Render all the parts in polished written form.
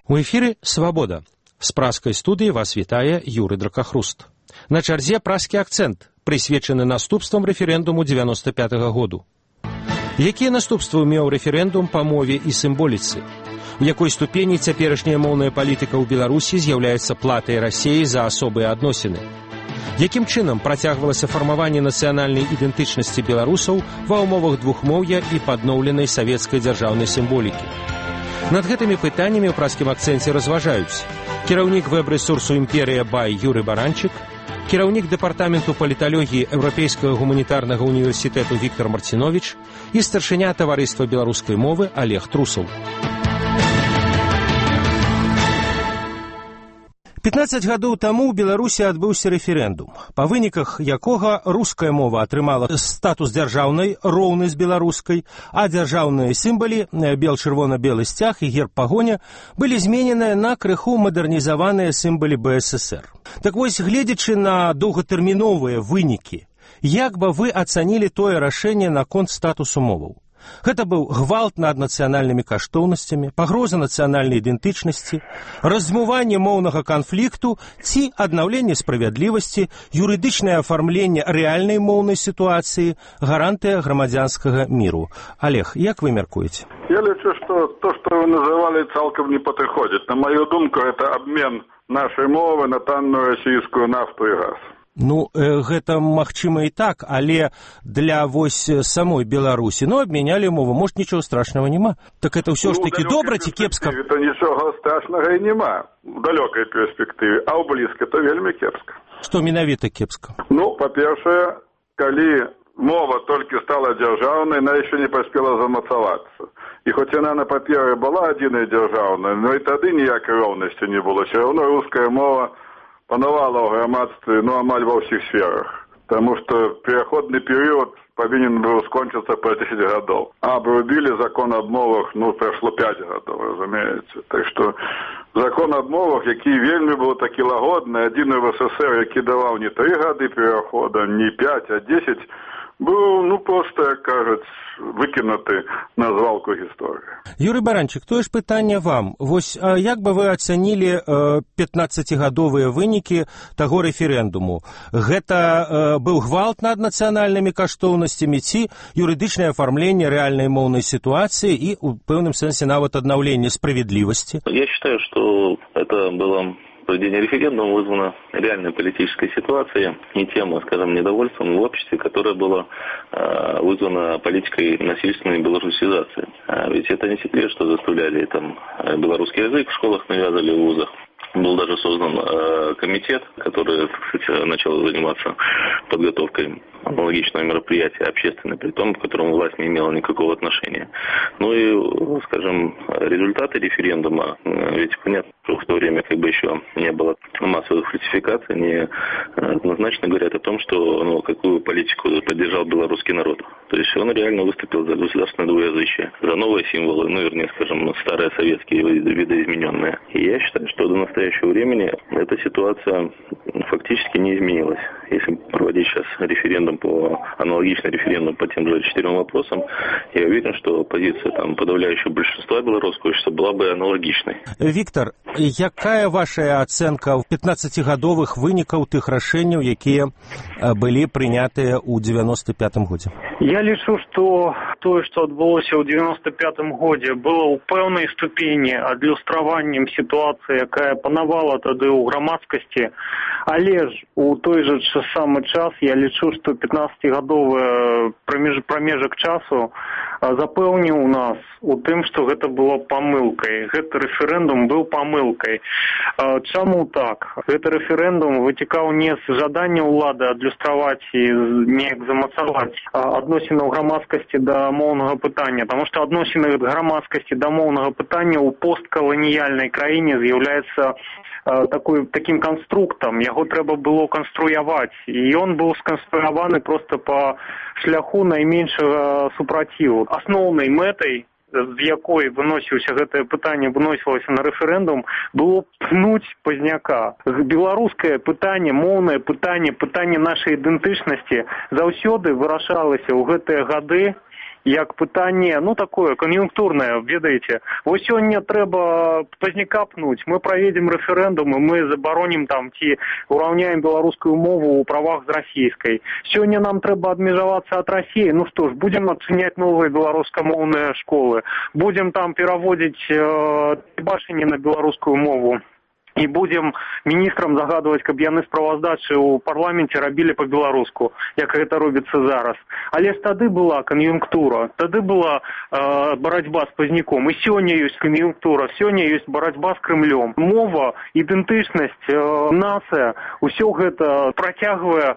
У эфіры «Свабода». З праскай студыі вас вітае Юрый Дракахруст. На чарзе праскі акцэнт, прысвечаны наступствам рэферэндуму 95-го году. Якія наступствы меў рэферэндум па мове і сімволіцы? У якой ступені цяперашняя моўная палітыка ў Беларусі з'яўляецца платай Расіі за асобыя адносіны? Якім чынам працягвалася фармаванне нацыянальнай ідэнтычнасці беларусаў ва ўмовах двухмоўя і падноўленай савецкай дзяржаўнай сімволікі? Над гэтымі пытаннямі ў праскім акцэнце разважаюць кіраўнік вэб-рэсурсу «Імперія Бай» Юрый Баранчык, кіраўнік дэпартаменту паліталогіі Еўрапейскага гуманітарнага універсітэту Віктор Марціновіч і старшыня таварыства беларускай мовы Олег Трусаў. 15 гадоў таму ў Беларусі адбыўся рэферэндум, па выніках якога руская мова атрымала статус дзяржаўнай, роўны з беларускай, а дзяржаўныя сімвалы, бел-чырвона-белы сцяг і герб пагоня, былі змененыя на крыху мадэрнізаваныя сімвалы БССР. Так вось, гледзячы на доўгатэрміновыя вынікі, як бы вы ацанілі тое рашэнне наконт статусу моваў? Гэта быў гвалт над нацыянальнымі каштоўнасцямі, пагроза нацыянальнай ідэнтычнасці, размыванне моўнага канфлікту ці аднаўленне справядлівасці, юрыдычнае афармленне рэальнай моўнай сітуацыі, гарантыя грамадзянскага міру. Олег, як вы мяркуеце? Я лічу, што то, што вы называлі, цалкам не падыходзіць. На маю думку, это абмен нашай мовы на танную расійскую нафту і газ. Ну, гэта магчыма і так, але для вось самой Беларусі, абмянялі мову, может, нічого страшного няма. Так это ўсё ж таки добра ці кепска? То нічога страшнага і няма в далёкай перспектыве, а ў блізкай то вельмі кепска. Што менавіта кепска? Ну, па-першае, калі мова толькі стала дзяржаўнай, яна яшчэ не паспела замацавацца. І хоць яна на паперы была адзінай дзяржаўнай, но і тады ніякай роўнасці не было. Все равно руская мова панавала ў грамадстве, амаль ва ўсіх сферах. Таму што пераходны перыяд павінен быў скончыцца праз 10 гадоў. А абрубілі закон аб мовах, прайшло 5 гадоў, разумееце. Так што закон аб мовах, які вельмі быў такі лагодны, адзіны в СССР, які даваў не 3 гады перахода, не 5, а 10, быў, проста, як кажуць, выкінуты на звалку гісторыі. Юрый Баранчык, тое ж пытанне вам. Вось як бы вы ацанілі 15-гадовыя вынікі таго рэферэндуму? Гэта быў гвалт над нацыянальнымі каштоўнасцямі ці юрыдычнае афармленне рэальнай моўнай сітуацыі і, у пэўным сэнсе, нават аднаўленне справядлівасці? Я считаю, что это было... Проведение референдума вызвано реальной политической ситуацией и тем, скажем, недовольством в обществе, которое было вызвано политикой насильственной белорусизации. Ведь это не секрет, что заставляли белорусский язык в школах навязывали, в вузах. Был даже создан комитет, который, кстати, начал заниматься подготовкой аналогичного мероприятия общественное, при том, к которому власть не имела никакого отношения. Ну и, скажем, результаты референдума, ведь понятно, что в то время еще не было массовых фальсификаций, они однозначно говорят о том, что какую политику поддержал белорусский народ. То есть он реально выступил за государственное двуязычие, за новые символы, вернее, скажем, старые советские видоизмененные. И я считаю, что до настоящего времени эта ситуация фактически не изменилась. Если проводить сейчас аналогичный референдум по тем же 4 вопросам, я уверен, что позиция подавляющего большинства белорусского общества была бы аналогичной. Виктор, якая ваша ацэнка 15-гадовых вынікаў тых рашэнняў, якія былі прынятыя ў 95-м годзе? Я лічу, што тое, што адбылося ў 95-м годзе, было ў пэўнай ступені адлюстраваннем сітуацыі, якая панавала тады ў грамадскасці, але ж у той жа самы час я лічу, што 15-гадовы прамежак часу запэўніў нас у тым, што гэта было памылкай. Гэты рэферэндум быў памылкай. Чаму так? Гэты рэферэндум вытекаў не з жадання ўлады адлюстраваць і неяк замацаваць адносінаў грамадскасці да моўнага пытання, таму што адносіны грамадскасці да моўнага пытання ў посткаланіяльнай краіне з'яўляецца таким конструктом, яго трэба было канструяваць, і ён быў сканструяваны просто по шляху найменшага супраціву. Асноўнай мэтай, з якой выносілася гэтае пытанне, выносілася на рэферэндум, было пнуць пазняка. Беларускае пытанне, моўнае пытанне, пытанне нашай ідэнтычнасці заўсёды вырашалася ў гэтыя гады як пытанне, такое кан'юнктурнае, ведаеце. Вось сёння трэба пазняка пнуць, мы праведзем рэферэндум, і мы забаронім там ці ураўняем беларускую мову ў правах з расійскай. Сёння нам трэба адмежавацца ад Расіі. Ну што ж, будзем адчыняць новыя беларускамоўныя школы, будзем там пераводзіць бачанне на беларускую мову. І будзем міністрам загадваць, каб яны справаздачы ў парламенце рабілі па-беларуску, як гэта робіцца зараз. Але ж тады была кан'юнктура, тады была барацьба з пазняком. І сёння ёсць кан'юнктура, сёння ёсць барацьба з Крымлём. Мова, ідэнтычнасць, нацыя, усё гэта працягвае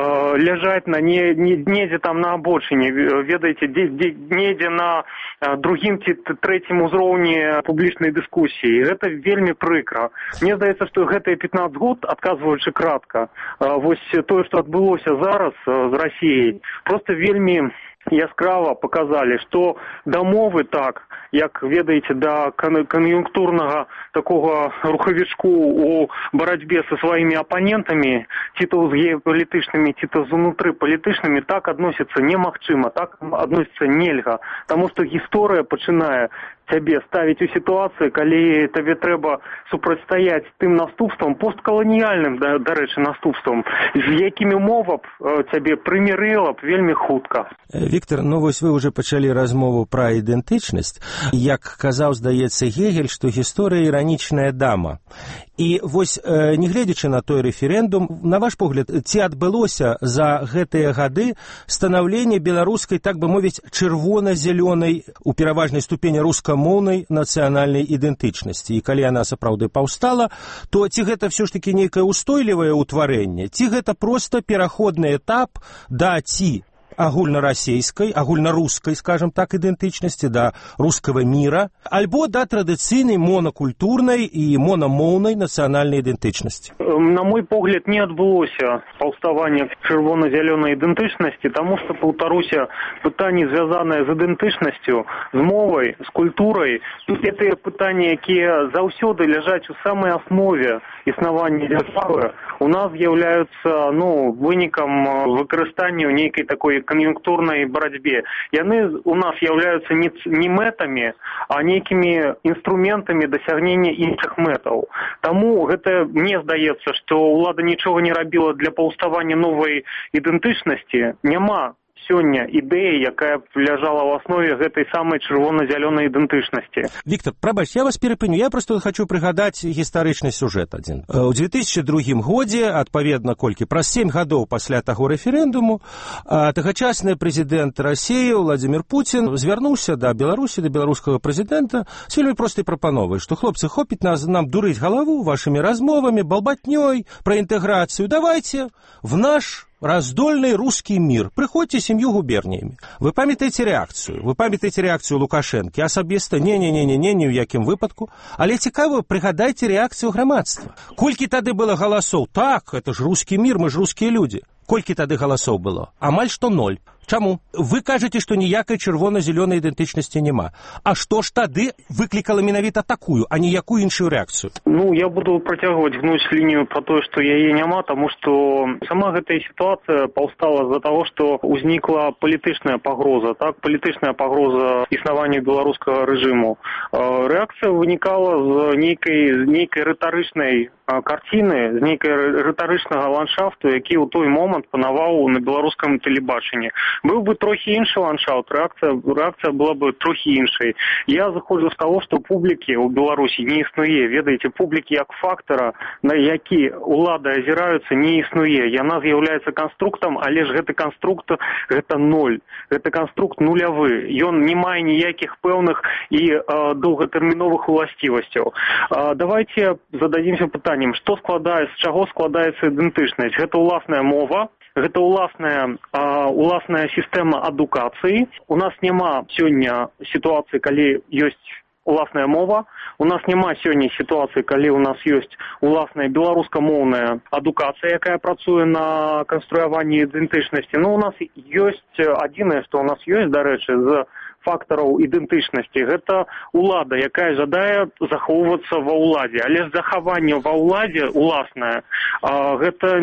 ляжаць на недзе там на абочыне, ведаеце, недзе на другім ці трэцім узроўні публічнай дыскусіі. Гэта вельмі прыкра. Мне здаецца, што гэтыя 15 год, адказваючы кратка, вось тое, што адбылося зараз з Расіяй, проста вельмі яскрава показалі, што да мовы так, як ведаеце, да кан'юнктурнага такога рухавічку у барацьбе са сваімі апанентамі, ці то з геапалітычнымі, ці то з унутрыпалітычнымі, так адносіцца немагчыма, так адносіцца нельга. Таму што гісторыя пачынае цябе ставіць у сітуацыі, калі табе трэба супрацьстаяць тым наступствам, посткаланіяльным, дарэчы, наступствам, з якімі мова б цябе прымірыла б вельмі хутка. Віктор, вось вы ўжо пачалі размову пра ідэнтычнасць. Як казаў, здаецца, Гегель, што гісторыя іранічная дама. І вось, нягледзячы на той рэферэндум, на ваш погляд, ці адбылося за гэтыя гады станаўленне беларускай, так бы мовіць, чырвона-зялёнай, у пераважнай ступені рускамоўнай нацыянальнай ідэнтычнасці. І калі яна сапраўды паўстала, то ці гэта ўсё ж такі нейкае ўстойлівае ўтварэнне, ці гэта проста пераходны этап да ці агульнарасійскай, агульнарускай, скажем так, ідэнтычнасці, да рускага міра, альбо да традыцыйнай монакультурнай і монамоўнай нацыянальнай ідэнтычнасці? На мой погляд, не адбылося паўставання чырвона-зялёнай ідэнтычнасці, таму што, паўтаруся, пытанні, звязаныя з ідэнтычнасцю, з мовай, з культурай, гэтыя пытанні, якія заўсёды ляжаць у самай аснове існавання дзяржавы, у нас з'яўляюцца, вынікам выкарыстання ў нейкай такой кан'юнктурнай барацьбе. Яны у нас з'яўляюцца не мэтамі, а нейкімі інструментамі дасягнення іншых мэтаў. Таму гэта, мне здаецца, што ўлада нічога не рабіла для паўставання новай ідэнтычнасці. Няма сёння ідэя, якая б ляжала ў аснове гэтай самай чырвона-зялёнай ідэнтычнасці. Віктор, прабач, я вас перапыню. Я просто хочу прыгадаць гістарычны сюжэт адзін. У 2002 годзе, адпаведна колькі, праз 7 гадоў пасля таго рэферэндуму, тагачасны прэзідэнт Расіі Владзімір Пуцін звярнуўся да Беларусі, да беларускага прэзідэнта з вельмі простай прапановай, што, хлопцы, хопіць нам дурыць галаву вашымі размовамі, балбатнёй пра інтэграцыю. Давайте в наш раздольный русский мир. Приходите семью губерниями. Вы памятаете реакцию? Вы памятаете реакцию Лукашенки? Асабіста ні ў якім выпадку. Але цікава, прыгадайце реакцию грамадства. Колькі тады было галасоў? Так, это ж русский мир, мы ж русские люди. Колькі тады галасоў было? Амаль што 0. Чаму? Вы кажаце, што ніякай чырвона-зялёнай ідэнтычнасці няма. А што ж тады выклікала менавіта такую, а ніякую іншую рэакцыю? Я буду працягваць гнуць лінію пра тое, што яе няма, таму што сама гэтая сітуацыя паўстала з-за таго, што ўзнікла палітычная пагроза, так, палітычная пагроза існавання беларускага рэжыму. Рэакцыя вынікала з нейкай рытарычнай карціны, з нейкай рытарычнага ландшафту, які ў той момант панаваў на беларускам тэлебачанні. Быў бы трохі іншы ландшафт, рэакцыя была бы трохі іншай. Я заходжу з таго, што публікі ў Беларусі не існуе. Ведаеце, публікі як фактара, на які ўлады азіраюцца, не існуе. Яна з'яўляецца канструктам, але ж гэты канструкт, гэта 0. Гэта канструкт нулявы. Ён не мае ніякіх пэўных і доўгатэрміновых уласцівасцяў. Давайте зададзімся пытаннем, з чаго складаецца ідэнтычнасць? Гэта ўласная мова, гэта уласная сістэма адукацыі. У нас няма сёння сітуацыі, калі ёсць уласная мова. У нас няма сёння сітуацыі, калі у нас ёсць уласная беларускамоўная адукацыя, якая працуе на канструяванні ідэнтычнасці. У нас ёсць адзінае, што у нас ёсць, дарэчы, з фактараў ідэнтычнасці. Гэта ўлада, якая жадае захоўвацца ва ўладзе. Але захаванне ва ўладзе уласнае, гэта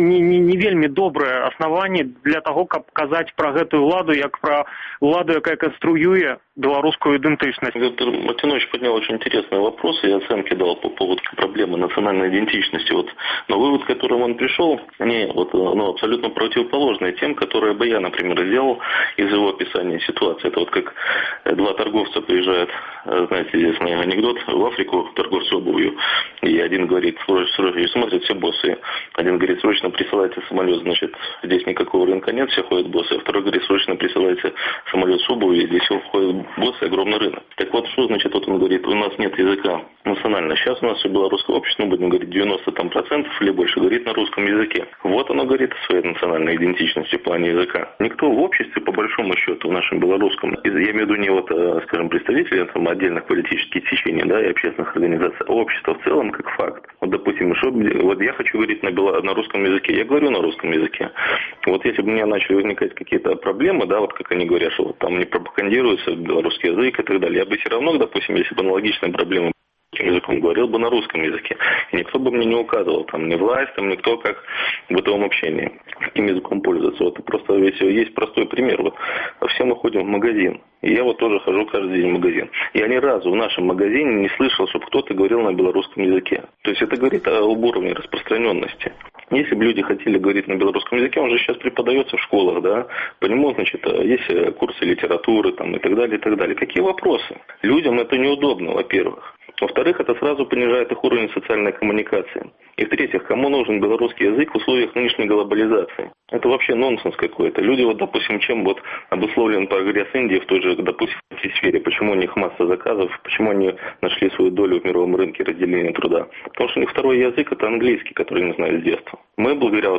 не вельмі добрае аснаванне для таго, каб казаць пра гэтую ўладу як пра ўладу, якая конструюе белорусскую идентичность. Виктор Мартинович поднял очень интересные вопросы и оценки дал по поводу проблемы национальной идентичности. Но вывод, к которому он пришел, абсолютно противоположный тем, которые бы я, например, сделал из его описания ситуации. Это как два торговца приезжают, знаете, известный анекдот, в Африку, торговцы обувью, и один говорит, срочно, смотрят все боссы. Один говорит, срочно присылайте самолет, значит, здесь никакого рынка нет, все ходят боссы. А второй говорит, срочно присылайте самолет с обувью, здесь все ходят боссы, огромный рынок. Так вот, что значит, он говорит, у нас нет языка национально. Сейчас у нас все белорусское общество, будем говорить, 90% или больше говорит на русском языке. Вот оно говорит о своей национальной идентичности в плане языка. Никто в обществе, по большому счету, в нашем белорусском, я имею в виду не представители отдельных политических течений, и общественных организаций, а общество в целом как факт. Допустим, я хочу говорить на русском языке, я говорю на русском языке. Если бы у меня начали возникать какие-то проблемы, как они говорят, что там не пропагандируется белорусский язык и так далее, я бы все равно, допустим, если бы аналогичные проблемы языком говорил бы на русском языке. И никто бы мне не указывал, ни власть, никто как в бытовом общении, каким языком пользоваться. Просто есть простой пример. Все мы ходим в магазин. И я тоже хожу каждый день в магазин. Я ни разу в нашем магазине не слышал, чтобы кто-то говорил на белорусском языке. То есть это говорит об уровне распространенности. Если бы люди хотели говорить на белорусском языке, он же сейчас преподается в школах, по нему, есть курсы литературы и так далее, и так далее. Какие вопросы? Людям это неудобно, во-первых. Во-вторых, это сразу понижает их уровень социальной коммуникации. И в-третьих, кому нужен белорусский язык в условиях нынешней глобализации? Это вообще нонсенс какой-то. Люди, допустим, чем обусловлен прогресс Индии в той же, допустим, сфере, почему у них масса заказов, почему они нашли свою долю в мировом рынке разделения труда? Потому что у них второй язык – это английский, который они знают с детства. Мы, благодаря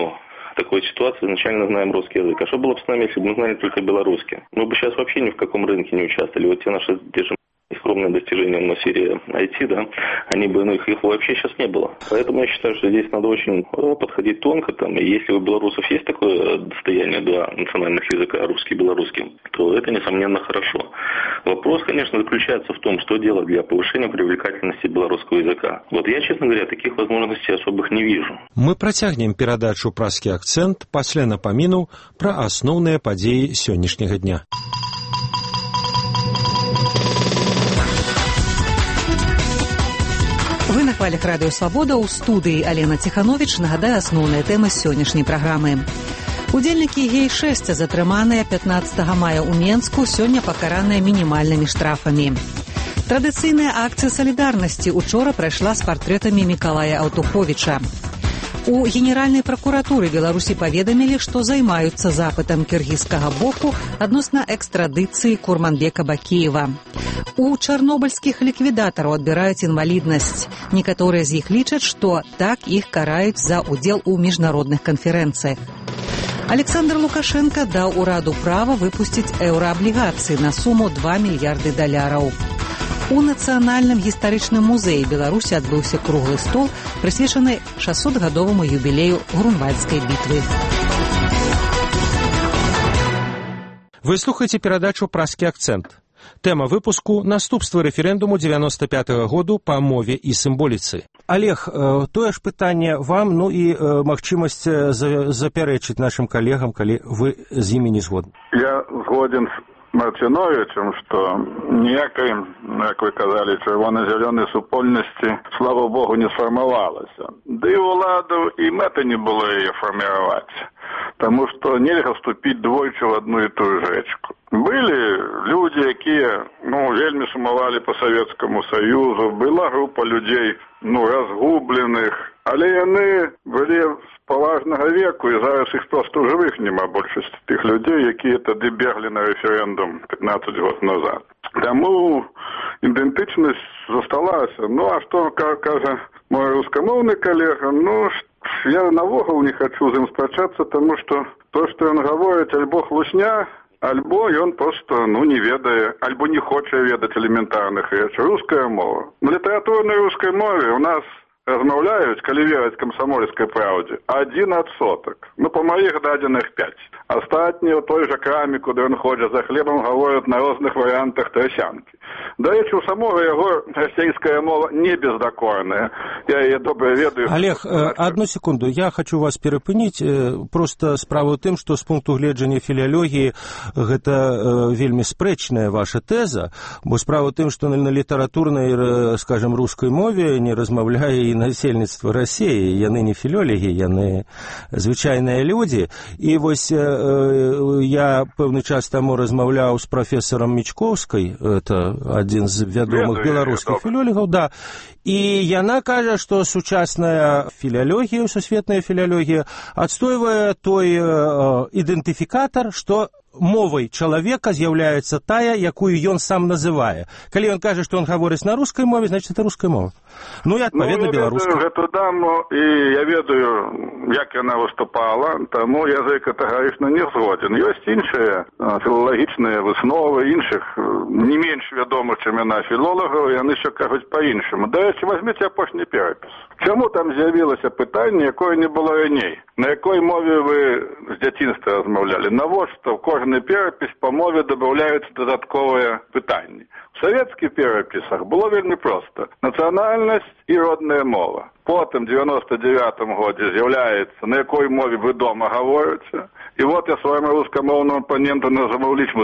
такой ситуации, изначально знаем русский язык. А что было бы с нами, если бы мы знали только белорусский? Мы бы сейчас вообще ни в каком рынке не участвовали. Те наши скромные достижения в сфере IT, они бы, их вообще сейчас не было. Поэтому я считаю, что здесь надо очень подходить тонко. И если у белорусов есть такое достояние два национальных языка, русский и белорусский, то это, несомненно, хорошо. Вопрос, конечно, заключается в том, что делать для повышения привлекательности белорусского языка. Я, честно говоря, таких возможностей особых не вижу. Мы працягнем перадачу «Праскі акцент» пасля напаміну пра асноўныя падзеі сённяшняга дня. Вы на хвалях радыё «Свабода», у студыі Алена Ціхановіч. Нагадаю асноўныя тэмы сённяшняй праграмы. Удзельнікі гей-6 затрыманыя 15 мая ў Менску, сёння пакараныя мінімальнымі штрафамі. Традыцыйная акцыя салідарнасці учора прайшла з партрэтамі Мікалая Аўтуховіча. У Генеральнай пракуратуры Беларусі паведамілі, што займаюцца запытам кіргізскага боку адносна экстрадыцыі Курманбека Бакеева. У чарнобыльскіх ліквідатараў адбіраюць інваліднасць. Некаторыя з іх лічаць, што так іх караюць за ўдзел у міжнародных канферэнцыях. Александр Лукашенко даў ураду права выпусціць еўрааблігацыі на суму $2 мільярды. У Нацыянальным гістарычным музеі Беларусі адбыўся круглы стол, прысвечаны 600-гадоваму юбілею Грунвальдскай бітвы. Вы слухаеце перадачу «Праскі акцент». Тэма выпуску – наступствы рэферэндуму 95-го году па мове і сімволіцы. Олег, тое ж пытанне вам, і магчымасць запярэчыць нашим калегам, калі вы з імі не згодны. Я згоден з Мартиновичем, что ніякой, як ви казали, червоно-зеленой супольности, слава богу, не сформовалася. Да и владу и мэта не было ее формировать, потому что нельзя вступить двойче в одну и ту же речку. Были люди, якія, вельмі сумовали по Советскому Союзу, была група людей, разгубленых, але яны были з поважного веку, і зараз їх просто в живих нема більшості тих людей, які тоді бігли на референдум 15 років назад. Тому ідентичність зосталася. А що каже мой рускомовний колега, я навогул не хочу з ним сперечатися, тому що то, що він говорить, альбо хлусня, альбо он просто, не ведає, альбо не хоче ведати елементарних речей. Русская мова. На літературній русской мові у нас размаўляюць, калі вераць камсамольскай праўдзе, 1%. Ну, па маіх дадзеных 5. Астатнія ў той жа краме, куды ён ходзіць за хлебам, гавораць на розных варыянтах трасянкі. Да рэчы, у самога яго расійская мова не бездакорная. Я яе добра ведаю. Олег, одну секунду. Я хочу вас перапыніць. Просто справа ў тым, што з пункту гледжання філіялогіі гэта вельмі спрэчная ваша тэза, бо справа ў тым, што на літаратурнай, скажем, рускай мове не размаўляе і насельніцтва Расіі. Яны не філёлогі, яны звычайныя людзі. І вось я пэўны час таму размаўляў з прафесарам Мічковскай, это адзін з вядомых беларускіх філёлогаў, да, і яна кажа, што сучасная філіялогія, сусветная філіялогія адстойвае той ідэнтыфікатар, што мовай чалавека з'яўляецца тая, якую ён сам называе. Калі ён кажа, што ён гаворыць на рускай мове, значит, это руская мова. Ну і адпаведна беларуская. Я ведаю гэту даму, і я ведаю, як яна выступала, таму я за катэгарычна не згодзін. Ёсць іншыя філалагічныя высновы, іншых не менш вядомых, чым яна філолагаў, і яны ще кажуць па-іншаму. Да, возьмите апошні перапіс. Чаму там з'явілася пытанне, якое не было раней? На якой мове вы з дзяцінства размаўлялі? Навошта ў кожны перапіс па мове дабаўляюцца дадатковыя пытанні? В савецкіх перапісах было вельмі проста. Нацыянальнасць і родная мова. Потым, в 99-м годзе з'яўляецца, на якой мове вы дома гаворыце. І вот я свайму рускамоўному апаненту называў лічбу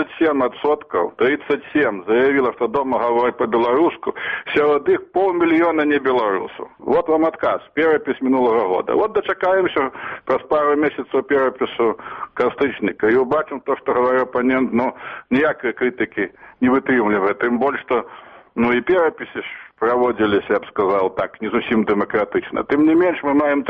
37%. 37 заявіла, што дома гаворыць па-беларуску. Сярод іх 500 000 не беларусаў. Вот вам адказ, перапіс мінулага года. Вот дачакаемся праз пару месяцаў перапісу кастрычніка. І убачым то, што гаварыў апанент, ну, ніякай крытыкі не вытрымлівае. Тым больш, што, ну, і перапісы праводзіліся, я б сказал так, не зусім дэмакратычна. Тым не менш, мы маем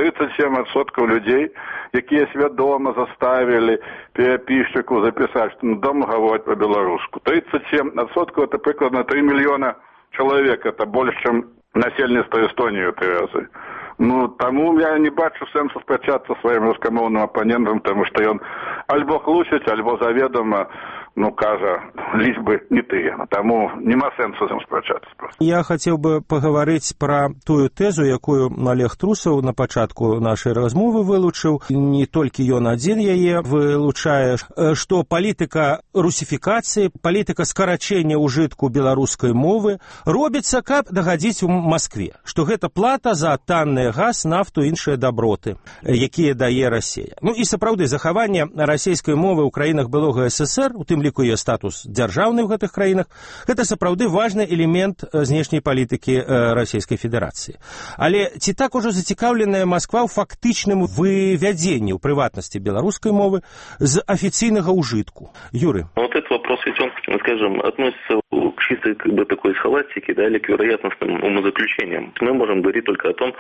37% людзей, якія свядома заставілі перапісчыку запісаць, што дома гавораць па-беларуску. 37% это прыкладна 3 мільёна чалавек, это больш, чым насельніцтва Эстонії ў 3 разы. Ну, таму я не бачу сэнсу спрачацца сваім рускамоўным апанентам, таму што ён альбо хлусіць, альбо заведома, ну, кажа, лічбы не тыя. Таму нема сэнсу з ім спрачацца. Я хацеў бы пагаварыць пра тую тэзу, якую Олег Трусаў на пачатку нашай размовы вылучыў. Не толькі ён адзін яе вылучае, што палітыка русіфікацыі, палітыка скарачэння ўжытку беларускай мовы робіцца, каб дагадзіць у Маскве, што гэта плата за танны газ, нафту і іншыя даброты, якія дае Расія. Ну і сапраўды, захаванне расійскай мовы ў краінах былога ССР, у тым ліку яе статус дзяржаўны ў гэтых краінах, гэта сапраўды важны элемент знешняй палітыкі Расійскай Федэрацыі. Але ці так ужо зацікаўленая Масква ў фактычным вывядзенні ў прыватнасці беларускай мовы з афіцыйнага ўжытку? Юрий. Вот этот вопрос, ведь он, скажем, относится к чистой как бы такой схоластике, да, или к вероятностным умозаключениям. Мы можем говорить только о том,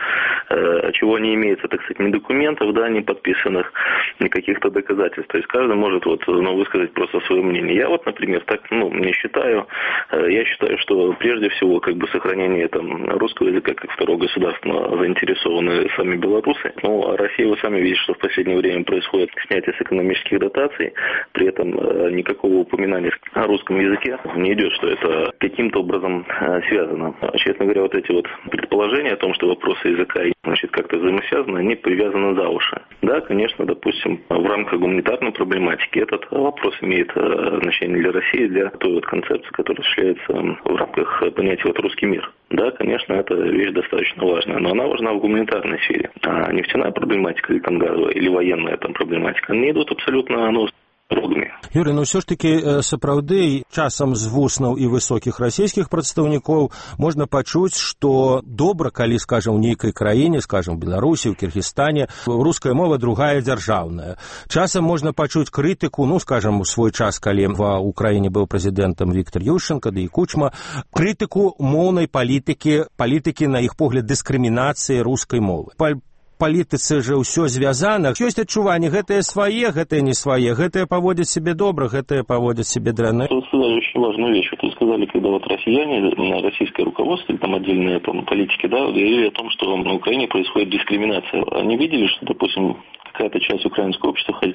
чего не имеется, так сказать, ни документов, да, ни подписанных, ни каких-то доказательств. То есть каждый может вот, ну, высказать просто свое мнение. Я вот, например, так, ну, не считаю. Я считаю, что прежде всего как бы сохранение там русского языка как второго государства заинтересованы сами белорусы. Ну, а Россия, вы сами видите, что в последнее время происходит снятие с экономических дотаций, при этом никакого упоминания о русском языке не идет, что это каким-то образом связано. Честно говоря, вот эти вот предположения о том, что вопросы языка, значит, как-то взаимосвязаны, они привязаны за уши. Да, конечно, допустим, в рамках гуманитарной проблематики этот вопрос имеет значение для России, для той вот концепции, которая осуществляется в рамках понятия вот русский мир. Да, конечно, это вещь достаточно важная, но она важна в гуманитарной сфере. А нефтяная проблематика или, там, или военная там, проблематика, они идут абсолютно, ну, рогамі. Юрий, ну ўсё ж такі сапраўды часам з вуснаў і высокіх расійскіх прадстаўнікоў можна пачуць, што добра, калі, скажам, у нейкай краіне, скажам, в Беларусі, у Кіргізстане, руская мова другая дзяржаўная. Часам можна пачуць крытыку, ну, скажам, у свой час, калі ва Украіне быў прэзідэнтам Віктор Ющенко, да і Кучма, крытыку моўнай палітыкі, на іх погляд, дыскрымінацыі рускай мовы. Палітыцы же ўсё звязана. Ёсць адчуванне, гэтыя свае, гэтыя не свае, гэтыя паводзяць себе добра, гэтыя паводзяць себе дрэнна. Вы сказали очень важную вещь. Вот вы сказали, когда вот россияне, российское руководство, там отдельные там, политики, да, говорили о том, что на Украине происходит дискриминация. Они видели, что, допустим, какая-то часть украинского общества хочет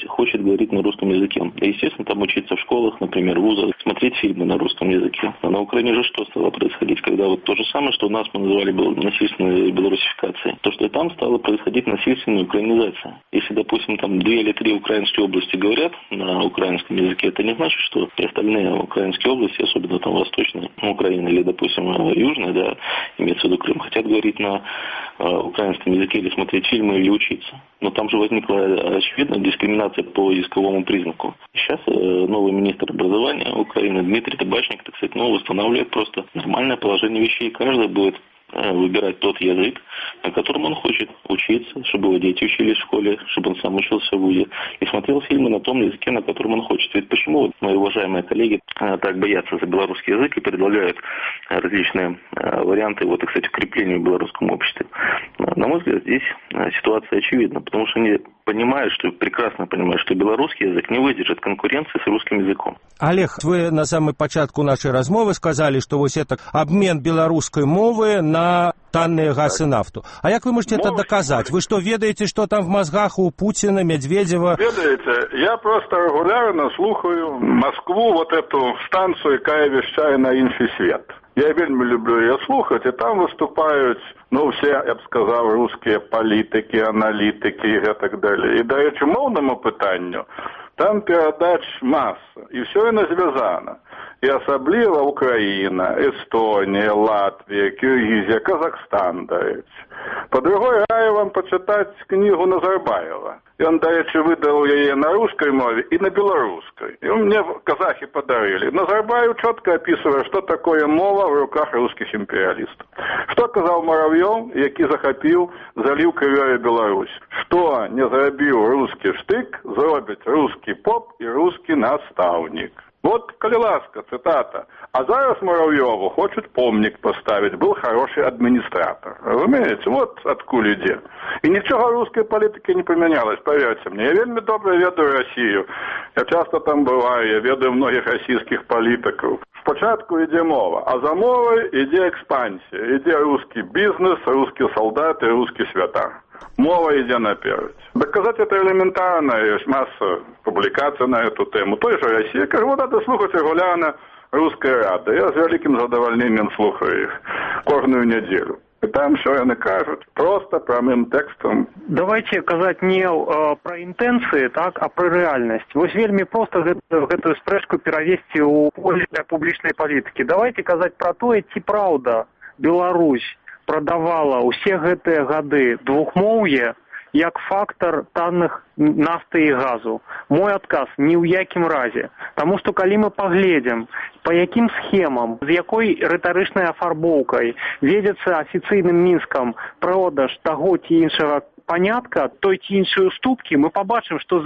говорить на русском языке. И, естественно, там учиться в школах, например, в вузах, смотреть фильмы на русском языке. А на Украине же что стало происходить, когда вот то же самое, что у нас мы называли насильственной белорусификацией, то, что и там стало происходить насильственная украинизация. Если, допустим, там 2 или 3 украинские области говорят на украинском языке, это не значит, что и остальные украинские области, особенно там восточная Украина или, допустим, южная, да, имеется в виду Крым, хотят говорить на украинском языке или смотреть фильмы или учиться. Но там же возникла, очевидно, дискриминация по языковому признаку. Сейчас новый министр образования Украины Дмитрий Табачник, так сказать, устанавливает просто нормальное положение вещей. Каждый будет выбирать тот язык, на котором он хочет учиться, чтобы его дети учились в школе, чтобы он сам учился в вузе, и смотрел фильмы на том языке, на котором он хочет. Ведь почему вот мои уважаемые коллеги так боятся за белорусский язык и предлагают различные варианты его, так сказать, укрепления в белорусском обществе? На мой взгляд, здесь ситуация очевидна, потому что они прекрасно понимают, что белорусский язык не выдержит конкуренции с русским языком. Олег, вы на самом початку нашей размовы сказали, что вот это обмен белорусской мовы на танные газ и нафту. А как вы можете это доказать? Вы что, ведаете, что там в мозгах у Путина, Медведева? Ведаете, я просто регулярно слухаю Москву, вот эту станцию, якая вещает на Инфисвет. Я вельми люблю ее слухать, и там выступают, все, я б сказав, русские политики, аналитики и так далее. И, до речі, мовному питанню там передач масса, и все оно звязано. И особливо Украина, Эстония, Латвия, Киргизия, Казахстан, до речі. По другой раю вам почитать книгу Назарбаева. И он, до речі, выдал ее на русской мове и на белорусской. И мне казахи подарили. Назарбаев четко описывает, что такое мова в руках русских империалистов. Что сказал Муравьев, який захопил, залил кровью Беларусь. Что не зробил русский штык, зробит русский поп и русский наставник. Вот, коли ласка, цитата. А зараз Муравьеву хочет помник поставить. Был хороший администратор. Разумеете? Вот откуда иде. И ничего русской политики не поменялось, поверьте мне. Я вельми добре ведаю Россию. Я часто там бываю, я ведаю многих российских политиков. Спочатку иде мова, а за мовой иде экспансия. Иде русский бизнес, русский солдат и русский святар. Мова иде наперед. Доказать это элементарно, есть масса публикаций на эту тему. Той же России, кажу, надо слухать регулярно Русская Рада. Я с великим задовольнением слухаю их кожную неделю. И там все они кажут просто прямым текстом. Давайте казаць не про інтэнцыі, так, а про рэальнасць. Вось вельмі проста гэтую спрэчку перавесці ў поле публічнай палітыкі. Давайте казаць про тое, ці праўда Беларусь прадавала ўсе гэтыя гады двухмоўе як фактор танных нафты і газу. Мой адказ ні ў якім разе. Таму што калі мы паглядзім, па якім схемам, з якой рытарычнай афарбоўкай ведзецца афіцыйным Мінскам продаж таго ці іншага панятка, той ці іншай уступкі, мы пабачым, што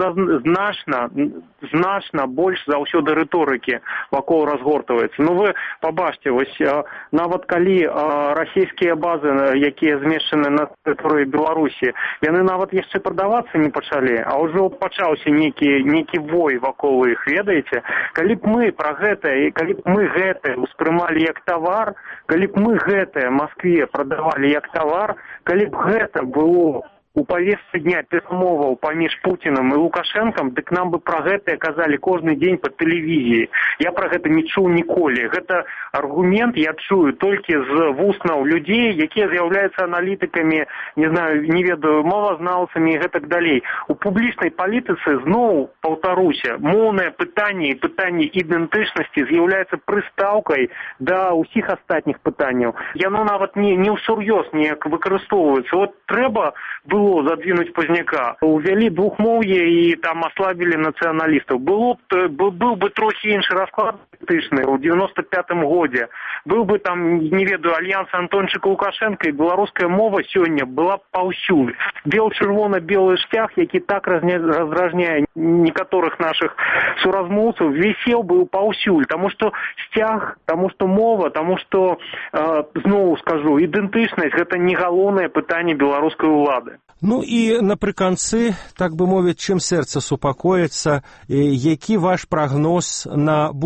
значна больш заўсёды рыторыкі вакол разгортваецца. Вы пабачце, вось нават калі расійскія базы, якія змешчаны на тэрыторыі Беларусі, яны нават яшчэ прадавацца не пачалі, а ўжо пачаўся нейкі вой вакол іх, ведаеце? Калі б мы пра гэта, калі б мы гэта ўспрымалі як тавар, калі б мы гэта Маскве прадавалі як тавар, калі б гэта было у повестцы дня перамоваў паміж Путінам і Лукашэнкам, дык нам бы пра гэта казалі кожны дзень па тэлевізіі. Я пра гэта не чуў ніколі. Гэта аргумент я чую толькі з вуснаў людзей, якія з'яўляюцца аналітыкамі, не ведаю, мовазнаўцамі і гэтак далей. У публічнай палітыцы зноў, паўтаруся, моўнае пытанне і пытанне ідэнтычнасці з'яўляецца прыстаўкай да ўсіх астатніх пытанняў. Яно нават не ўсур'ёз неяк выкарыстоўваецца. Вот трэба было задвинуть Позняка. Увели двухмоўе и там ослабили националистов. Был бы трохи іншы расклад політычны у 95-м годзе. Был бы там, не ведаю, альянс Антончыка Лукашенко, и беларуская мова сёння была паўсюль. Бел-чырвона-белы штяг, які так раздражняе некаторых наших суразмоўцаў, висел бы паўсюль. Таму што сцяг, таму што мова, таму што, зноў скажу, ідэнтычнасць — гэта не галоўнае пытанне беларускай улады. І напрыканцы, так бы мовіць, чым сэрца супакоіцца, які ваш прагноз на будучыню?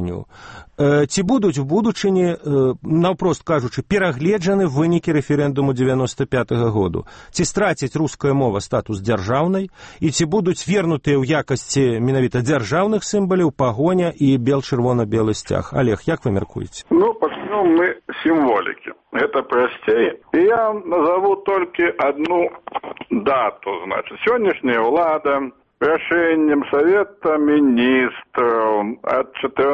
рашэнняў, ці будуць у будучыні, наўпрост кажучы, перагледжаны вынікі рэферэндуму 95-го году? Ці страціць руская мова статус дзяржаўнай, і ці будуць вернутыя ў якасці менавіта дзяржаўных сімваляў пагоня і бел-чырвона-белы сцяг? Олег, як вы мяркуеце? Ну, пачнём мы з сімволікі. Гэта прасцей. І я назову толькі одну дату. Значит, сённяшняя ўлада рашэннем Совета Министров от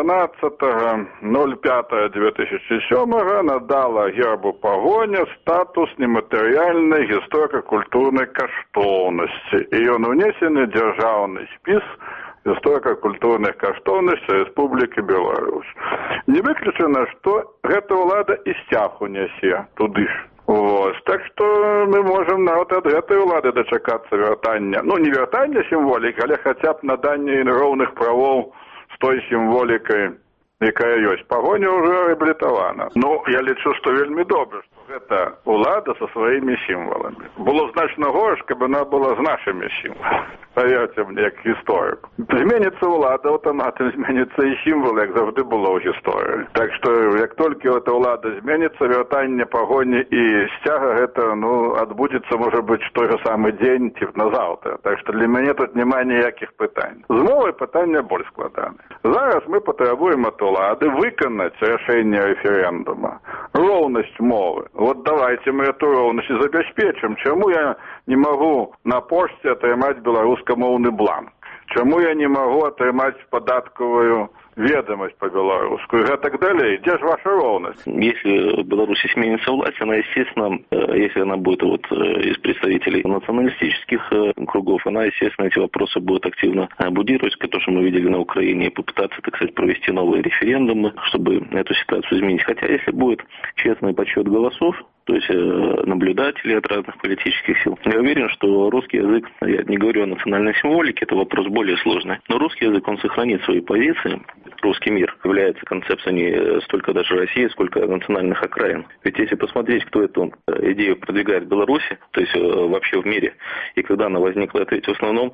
14.05.2007 надала гербу пагоня статус нематэрыяльнай гісторыка-культурнай каштоўнасці. І ён унесены ў дзяржаўны спіс гісторыка-культурных каштоўнасцей Рэспублікі Беларусь. Не выключана, што гэта ўлада і сцяг унясе туды ж. Вот. Так што мы можам нават ад гэтай улады дачакацца вяртання. Ну, не вяртання сімволікі, але хаця б надання роўных правоў з той сімволікай, якая ёсць. Пагоня ўжо рэабілітавана. Ну, я лічу, што вельмі добра, што гэта улада са сваімі сімваламі. Было значна горш, каб яна была з нашымі сімваламі. Паверьце мне, як гісторык. Зменіцца ўлада, аўтаматам зменіцца і сімвал, як заўжды было ў гісторыі. Так што, як толькі эта ўлада зменіцца, вяртанне пагоні і сцяга гэта, адбудзецца, можа быць, той жа самы дзень ці назаўтра. Так што для мяне тут няма ніякіх пытань. З мовай пытання больш складанае. Зараз мы патрабуем ад улады выканаць рашэнне рэферэндума. Роўнасць мовы. Вот давайте мы эту роўнасць забяспечым. Чаму я не магу на пошце атрымаць беларускамоўны бланк? Чаму я не могу атрымаць падатковую ведомость по-белорусски и так далее? Где же ваша ровность? Если в Беларуси сменится власть, она, естественно, если она будет из представителей националистических кругов, она, естественно, эти вопросы будет активно будировать, то, что мы видели на Украине, и попытаться, так сказать, провести новые референдумы, чтобы эту ситуацию изменить. Хотя, если будет честный подсчет голосов, то есть наблюдатели от разных политических сил. Я уверен, что русский язык, я не говорю о национальной символике, это вопрос более сложный, но русский язык, он сохранит свои позиции. Русский мир является концепцией не столько даже России, сколько национальных окраин. Ведь если посмотреть, кто эту идею продвигает в Беларуси, то есть вообще в мире, и когда она возникла, это ведь в основном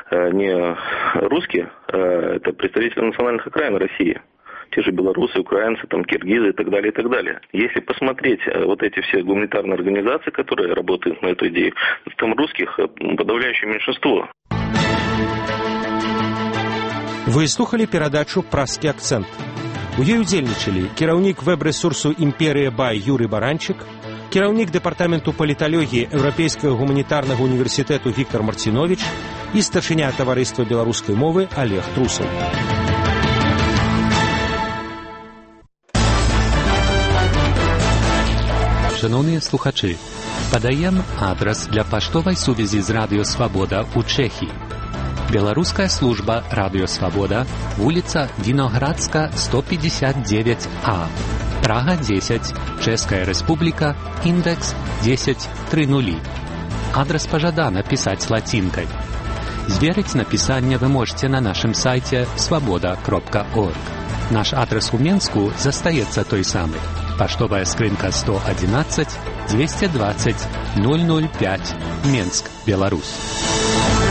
не русские, это представители национальных окраин России. Те же белорусы, украинцы, там, киргизы и так далее, и так далее. Если посмотреть вот эти все гуманитарные организации, которые работают на эту идею, там русских подавляющее меньшинство. Вы слухали перадачу «Праскі акцэнт». У ёй удзельнічалі кіраўнік вэб-рэсурсу «Імперія Бай» Юрый Баранчык, кіраўнік дэпартаменту паліталогіі Еўрапейскага гуманітарнага універсітэту Віктор Марціновіч і старшыня таварыства беларускай мовы Олег Трусаў. Шановні слухачі, подаем адрес для поштовой сувязі з Радіо Свобода у Чехії. Белорусская служба Радио Свобода, улица Виноградска, 159А, Прага 10, Чешская Республика, индекс 1030. Адрес пожадано писать латинкой. Зверить написание вы можете на нашем сайте svoboda.org. Наш адрес в Менску застаецца той самый. Поштовая скрынка 111 220 005, Менск, Беларусь.